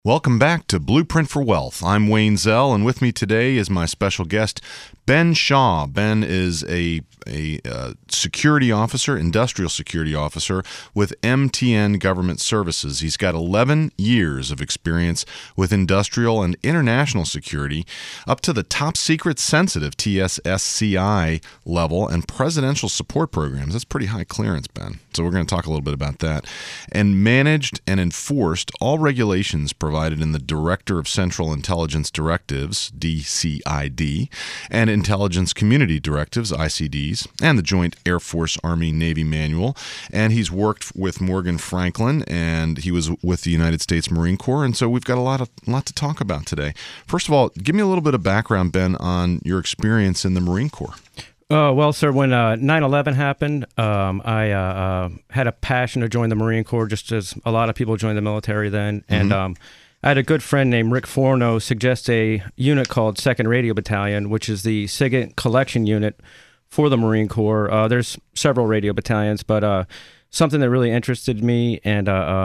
Welcome back to Blueprint for Wealth. I'm Wayne Zell, and with me today is my special guest, Ben Shaw. Ben is a security officer, industrial security officer with MTN Government Services. He's got 11 years of experience with industrial and international security, up to the top secret sensitive TSSCI level and presidential support programs. That's pretty high clearance, Ben. So we're going to talk a little bit about that. And managed and enforced all regulations provided in the Director of Central Intelligence Directives, DCID, and Intelligence Community Directives, ICDs, and the Joint Air Force Army Navy Manual. And he's worked with Morgan Franklin, and he was with the United States Marine Corps. And so we've got a lot to talk about today. First of all, give me a little bit of background, Ben, on your experience in the Marine Corps. Well, sir, when 9/11 happened, I had a passion to join the Marine Corps, just as a lot of people joined the military then. And I had a good friend named Rick Forno suggest a unit called 2nd Radio Battalion, which is the SIGINT collection unit for the Marine Corps. There's several radio battalions, but something that really interested me, and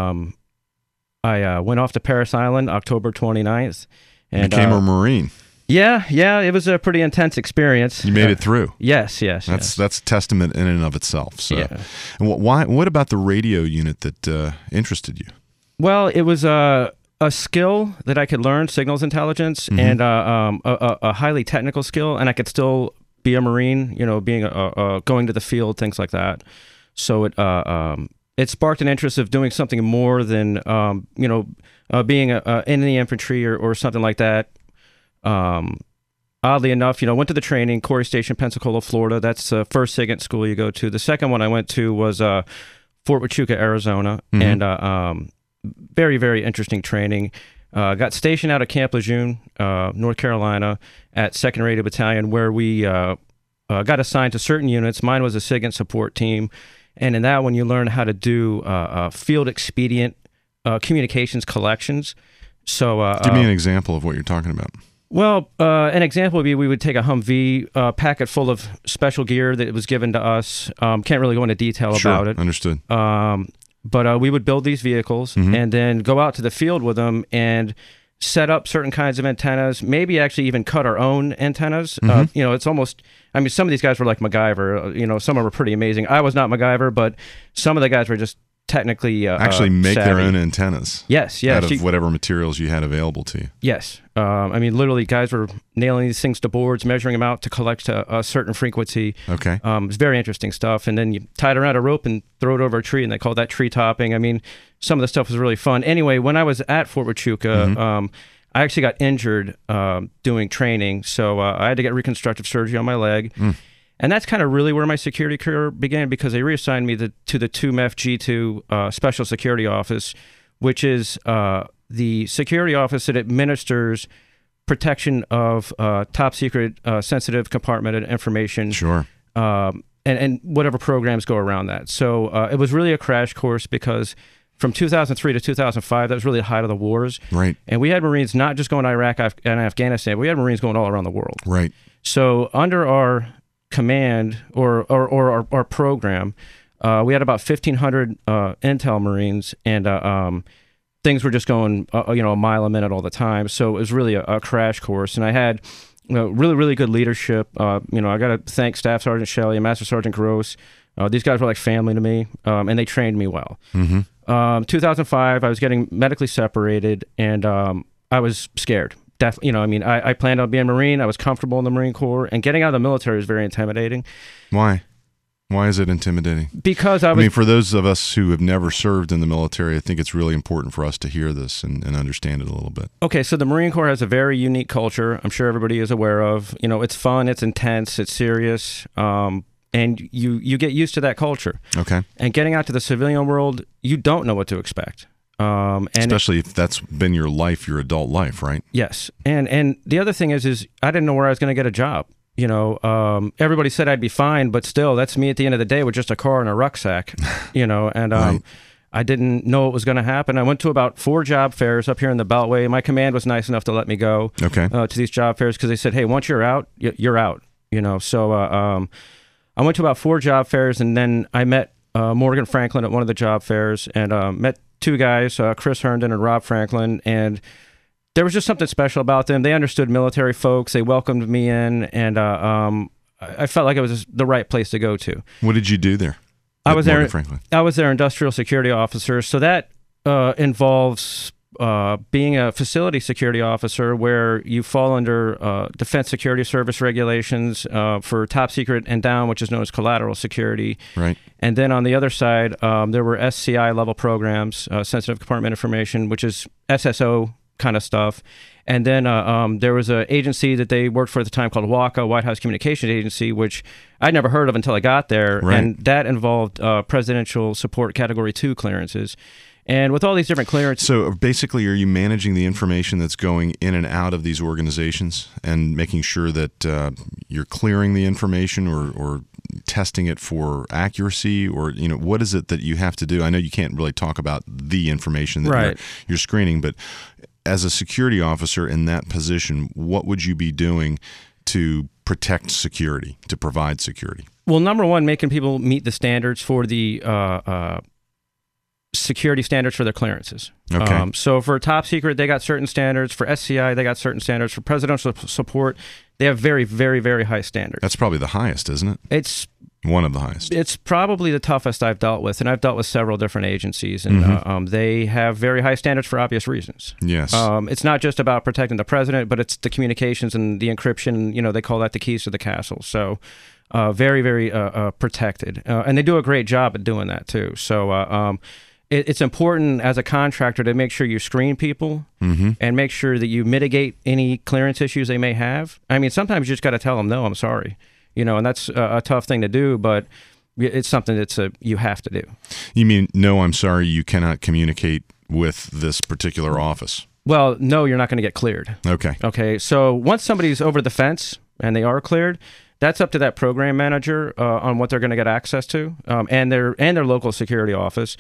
I went off to Parris Island October 29th. And became a Marine. Yeah, it was a pretty intense experience. You made it through. Yes. That's a testament in and of itself. So, yeah. And what about the radio unit that interested you? Well, it was a skill that I could learn, signals intelligence, and a highly technical skill, and I could still be a Marine. Being going to the field, things like that. So it sparked an interest of doing something more than being in the infantry or something like that. Oddly enough, went to the training, Corey Station, Pensacola, Florida. That's the first SIGINT school you go to. The second one I went to was Fort Huachuca, Arizona, and very, very interesting training. Got stationed out at Camp Lejeune, North Carolina, at 2nd Radio Battalion, where we got assigned to certain units. Mine was a SIGINT support team, and in that one you learn how to do field expedient communications collections. So, give me an example of what you're talking about. Well, an example would be we would take a Humvee packet full of special gear that was given to us. Can't really go into detail about it. Understood. But we would build these vehicles and then go out to the field with them and set up certain kinds of antennas, maybe actually even cut our own antennas. It's almost, some of these guys were like MacGyver. Some of them were pretty amazing. I was not MacGyver, but some of the guys were just technically actually make savvy. Their own antennas. Yes. Out of whatever materials you had available to you. Yes. Literally guys were nailing these things to boards, measuring them out to collect a certain frequency. Okay. It's very interesting stuff. And then you tie it around a rope and throw it over a tree, and they call that tree topping. Some of the stuff was really fun. Anyway, when I was at Fort Huachuca, I actually got injured doing training, so I had to get reconstructive surgery on my leg. And that's kind of really where my security career began, because they reassigned me to the 2MEF G2 Special Security Office, which is the security office that administers protection of top secret, sensitive, compartmented information. Sure. And whatever programs go around that. So it was really a crash course, because from 2003 to 2005, that was really the height of the wars. Right. And we had Marines not just going to Iraq and Afghanistan, we had Marines going all around the world. Right. So under our command or our program, we had about 1,500 intel Marines, and things were just going a mile a minute all the time. So it was really a crash course, and I had really, really good leadership. I got to thank Staff Sergeant Shelley and Master Sergeant Gross. These guys were like family to me, and they trained me well. 2005, I was getting medically separated, and I was scared. I planned on being a Marine. I was comfortable in the Marine Corps, and getting out of the military is very intimidating. Why? Why is it intimidating? Because for those of us who have never served in the military, I think it's really important for us to hear this and understand it a little bit. Okay, so the Marine Corps has a very unique culture. I'm sure everybody is aware of. It's fun, it's intense, it's serious, and you get used to that culture. Okay. And getting out to the civilian world, you don't know what to expect. And especially if that's been your life, your adult life, right? Yes. And the other thing is I didn't know where I was going to get a job. Everybody said I'd be fine, but still, that's me at the end of the day with just a car and a rucksack, and right. I didn't know what was going to happen. I went to about 4 job fairs up here in the Beltway. My command was nice enough to let me go to these job fairs, because they said, hey, once you're out, you're out, So I went to about 4 job fairs, and then I met Morgan Franklin at one of the job fairs, and met two guys, Chris Herndon and Rob Franklin, and there was just something special about them. They understood military folks. They welcomed me in, and I felt like it was the right place to go to. What did you do there? I was Morgan there. Franklin? I was their industrial security officer. So that involves being a facility security officer, where you fall under Defense Security Service regulations for top secret and down, which is known as collateral security. Right. And then on the other side, there were SCI level programs, sensitive compartment information, which is SSO kind of stuff. And then there was an agency that they worked for at the time called WACA, White House Communications Agency, which I'd never heard of until I got there. Right. And that involved presidential support Category 2 clearances. And with all these different clearances... So basically, are you managing the information that's going in and out of these organizations and making sure that you're clearing the information or testing it for accuracy? Or, what is it that you have to do? I know you can't really talk about the information that you're screening, but as a security officer in that position, what would you be doing to protect security, to provide security? Well, number one, making people meet the standards for the security standards for their clearances. Okay. So for top secret, they got certain standards. For SCI, they got certain standards. For presidential support, they have very, very, very high standards. That's probably the highest, isn't it? It's one of the highest. It's probably the toughest I've dealt with, and I've dealt with several different agencies, and they have very high standards for obvious reasons. Yes. It's not just about protecting the president, but it's the communications and the encryption. They call that the keys to the castle. So very, very protected. And they do a great job at doing that, too. So it's important as a contractor to make sure you screen people and make sure that you mitigate any clearance issues they may have. I mean, sometimes you just got to tell them, no, I'm sorry. And that's a tough thing to do, but it's something that's you have to do. You mean, no, I'm sorry, you cannot communicate with this particular office? Well, no, you're not going to get cleared. Okay. Okay, so once somebody's over the fence and they are cleared, that's up to that program manager on what they're going to get access to, and their local security office.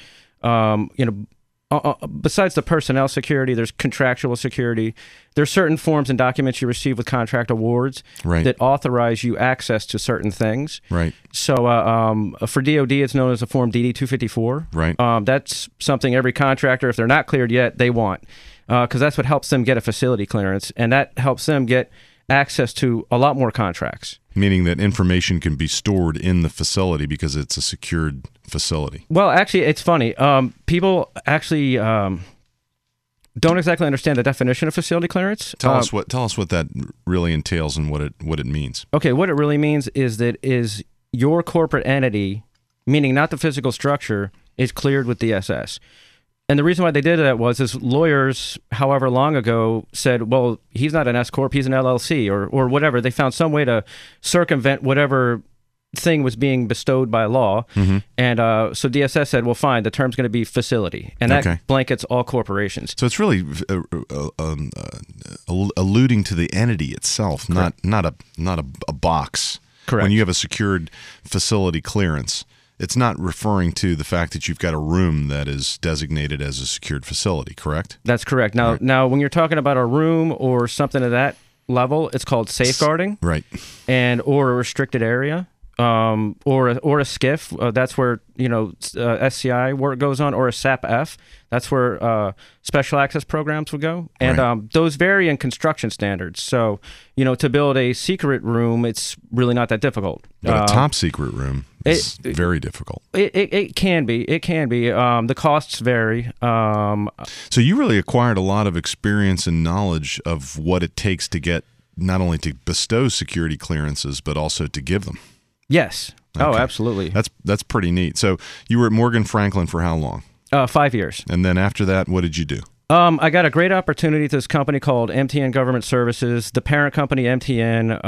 Besides the personnel security, there's contractual security. There's certain forms and documents you receive with contract awards that authorize you access to certain things. Right. So for DOD, it's known as a Form DD-254. Right. That's something every contractor, if they're not cleared yet, they want, because that's what helps them get a facility clearance, and that helps them get access to a lot more contracts. Meaning that information can be stored in the facility because it's a secured facility. Well, actually, it's funny. People actually don't exactly understand the definition of facility clearance. Tell us what that really entails and what it means. Okay, what it really means is that your corporate entity, meaning not the physical structure, is cleared with DSS. And the reason why they did that was lawyers, however long ago, said, well, he's not an S-Corp, he's an LLC, or whatever. They found some way to circumvent whatever thing was being bestowed by law. And so DSS said, well, fine, the term's going to be facility. And that blankets all corporations. So it's really alluding to the entity itself, not a box. Correct. When you have a secured facility clearance, it's not referring to the fact that you've got a room that is designated as a secured facility, correct? That's correct. Now, when you're talking about a room or something of that level, it's called safeguarding, right? Or a restricted area, or a SCIF. That's where SCI work goes on, or a SAP-F. That's where special access programs would go, and those vary in construction standards. So, to build a secret room, it's really not that difficult. But a top secret room is very difficult. It can be. It can be. The costs vary. So you really acquired a lot of experience and knowledge of what it takes to get not only to bestow security clearances, but also to give them. Yes. Okay. Oh, absolutely. That's pretty neat. So you were at Morgan Franklin for how long? 5 years. And then after that, what did you do? I got a great opportunity at this company called MTN Government Services, the parent company MTN.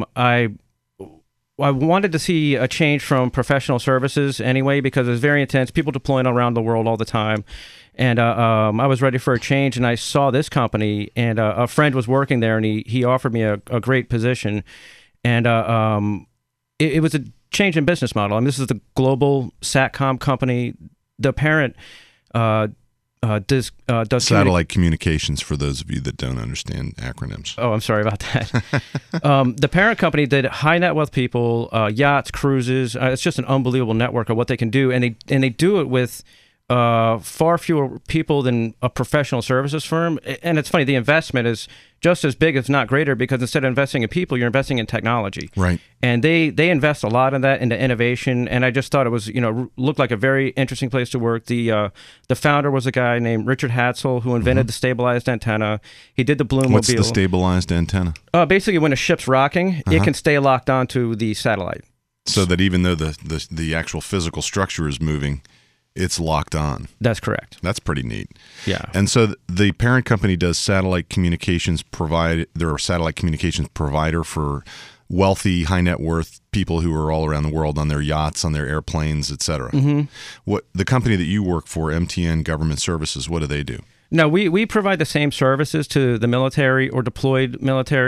I wanted to see a change from professional services anyway, because it was very intense, people deploying around the world all the time. And I was ready for a change, and I saw this company, and a friend was working there, and he offered me a great position. And it was a change in business model. I mean, this is the global SATCOM company. The parent does satellite communications, for those of you that don't understand acronyms. Oh, I'm sorry about that. The parent company did high net worth people, yachts, cruises. It's just an unbelievable network of what they can do, and they do it with far fewer people than a professional services firm. And it's funny, the investment is just as big, if not greater, because instead of investing in people, you're investing in technology. Right. And they invest a lot in that, into innovation. And I just thought it was, looked like a very interesting place to work. The founder was a guy named Richard Hatzel, who invented the stabilized antenna. He did the Bluemobile. What's the stabilized antenna? Basically, when a ship's rocking, it can stay locked onto the satellite. So that even though the actual physical structure is moving, it's locked on. That's correct. That's pretty neat. Yeah. And so the parent company does satellite communications they're a satellite communications provider for wealthy, high net worth people who are all around the world on their yachts, on their airplanes, et cetera. What the company that you work for, MTN Government Services, what do they do? No, we provide the same services to the military or deployed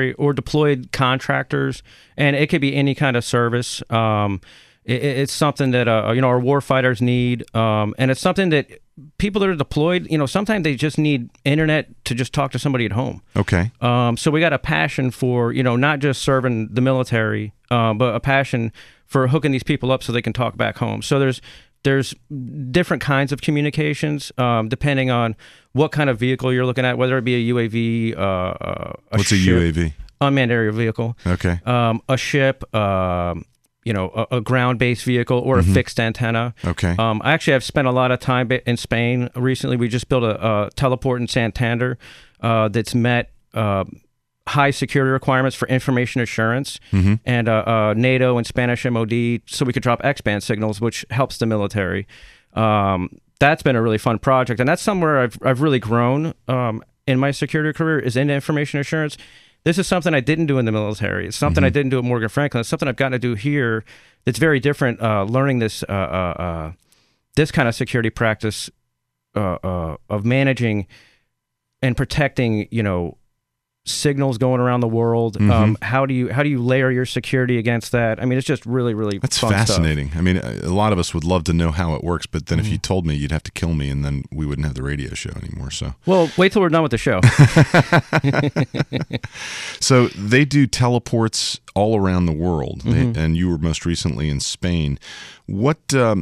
contractors, and it could be any kind of service. It's something that our warfighters need, and it's something that people that are deployed, sometimes they just need internet to just talk to somebody at home. Okay. So we got a passion for not just serving the military, but a passion for hooking these people up so they can talk back home. So there's different kinds of communications depending on what kind of vehicle you're looking at, whether it be a UAV, What's ship, a UAV? Unmanned aerial vehicle. Okay. A ship. A ground-based vehicle or a fixed antenna. Okay. I've spent a lot of time in Spain recently. We just built a teleport in Santander that's met high security requirements for information assurance and NATO and Spanish MOD, so we could drop X-band signals, which helps the military. That's been a really fun project, and that's somewhere I've really grown in my security career, is in information assurance. This is something I didn't do in the military. It's something I didn't do at Morgan Franklin. It's something I've gotten to do here that's very different, learning this this kind of security practice of managing and protecting, signals going around the world. How do you layer your security against that? I mean, it's just really, really That's fun fascinating. stuff. I mean, a lot of us would love to know how it works, but then if you told me, you'd have to kill me, and then we wouldn't have the radio show anymore. So, well, wait till we're done with the show. So they do teleports all around the world, and you were most recently in Spain. What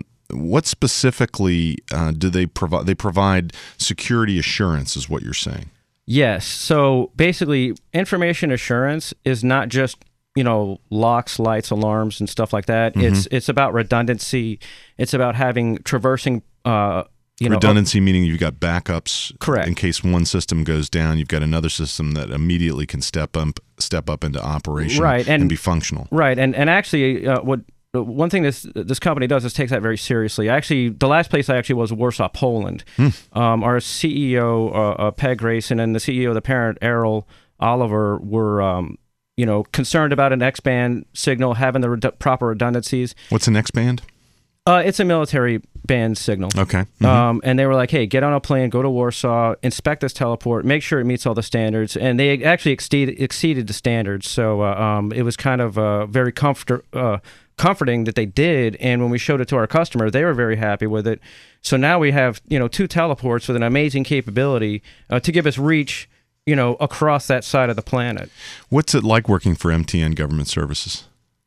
specifically do they provide? They provide security assurance, is what you're saying. Yes. So basically, information assurance is not just, locks, lights, alarms, and stuff like that. It's about redundancy. It's about traversing. Redundancy meaning you've got backups. Correct. In case one system goes down, you've got another system that immediately can step up into operation, and be functional. Right. And actually, one thing this company does is takes that very seriously. Actually, the last place I actually was Warsaw, Poland. Our CEO, Peg Grayson, and the CEO of the parent, Errol Oliver, were concerned about an X-band signal having the proper redundancies. What's an X-band? It's a military band signal. Okay. And they were like, hey, get on a plane, go to Warsaw, inspect this teleport, make sure it meets all the standards. And they actually exceeded the standards. So it was kind of very comforting that they did. And when we showed it to our customer, they were very happy with it. So now we have, 2 teleports with an amazing capability to give us reach, across that side of the planet. What's it like working for MTN Government Services?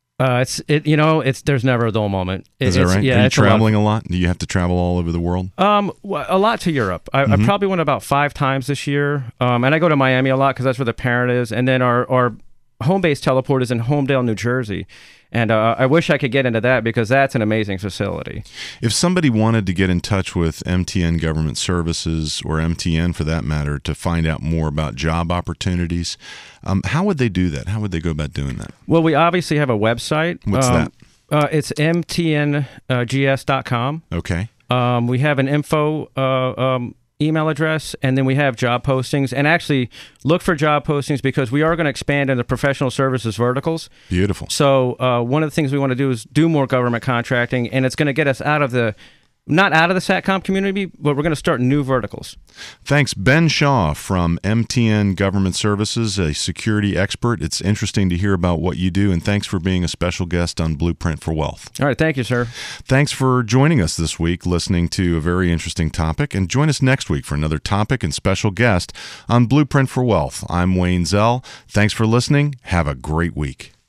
There's never a dull moment. Is that right? Yeah, are you traveling a lot? Do you have to travel all over the world? A lot to Europe. I probably went about 5 times this year. And I go to Miami a lot because that's where the parent is. And then our home-based teleport is in Homedale, New Jersey. And I wish I could get into that because that's an amazing facility. If somebody wanted to get in touch with MTN Government Services, or MTN for that matter, to find out more about job opportunities, how would they do that? How would they go about doing that? Well, we obviously have a website. What's that? It's mtngs.com. Okay. We have an info email address, and then we have job postings. And actually, look for job postings because we are going to expand into professional services verticals. Beautiful. So one of the things we want to do is do more government contracting, and it's going to get us out of the not out of the SATCOM community, but we're going to start new verticals. Thanks, Ben Shaw from MTN Government Services, a security expert. It's interesting to hear about what you do, and thanks for being a special guest on Blueprint for Wealth. All right, thank you, sir. Thanks for joining us this week, listening to a very interesting topic, and join us next week for another topic and special guest on Blueprint for Wealth. I'm Wayne Zell. Thanks for listening. Have a great week.